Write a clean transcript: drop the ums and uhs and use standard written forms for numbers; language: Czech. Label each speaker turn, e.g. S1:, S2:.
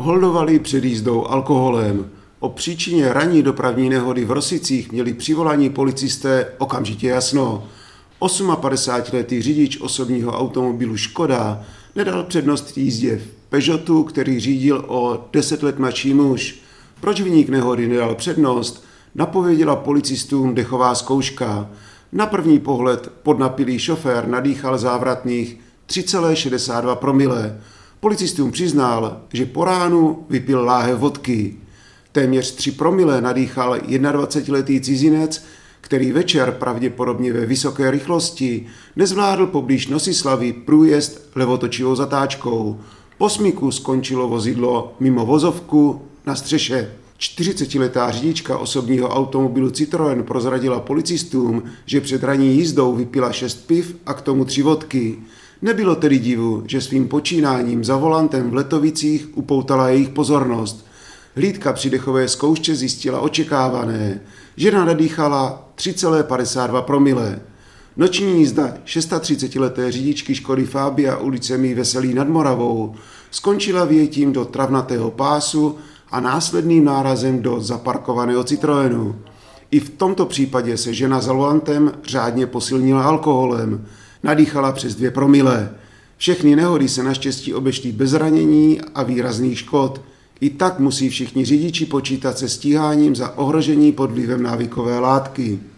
S1: Holdovali před jízdou alkoholem. O příčině ranní dopravní nehody v Rosicích měli přivolaní policisté okamžitě jasno. 58letý řidič osobního automobilu Škoda nedal přednost jízdě v Peugeotu, který řídil o 10 let mladší muž. Proč viník nehody nedal přednost, napověděla policistům dechová zkouška. Na první pohled podnapilý šofér nadýchal závratných 3,62 promile. Policistům přiznal, že po ránu vypil láhev vodky. Téměř 3 promile nadýchal 21letý cizinec, který večer pravděpodobně ve vysoké rychlosti nezvládl poblíž Nosislavy průjezd levotočivou zatáčkou. Po smyku skončilo vozidlo mimo vozovku na střeše. 40letá řidička osobního automobilu Citroën prozradila policistům, že před ranní jízdou vypila 6 piv a k tomu 3 vodky. Nebylo tedy divu, že svým počínáním za volantem v Letovicích upoutala jejich pozornost. Hlídka při dechové zkoušce zjistila očekávané. Žena nadýchala 3,52 promile. Noční jízda 36leté řidičky Škody Fabia ulicemi Veselí nad Moravou skončila vjetím do travnatého pásu a následným nárazem do zaparkovaného Citroenu. I v tomto případě se žena za volantem řádně posilnila alkoholem. Nadýchala přes 2 promile. Všechny nehody se naštěstí obešly bez zranění a výrazných škod. I tak musí všichni řidiči počítat se stíháním za ohrožení pod vlivem návykové látky.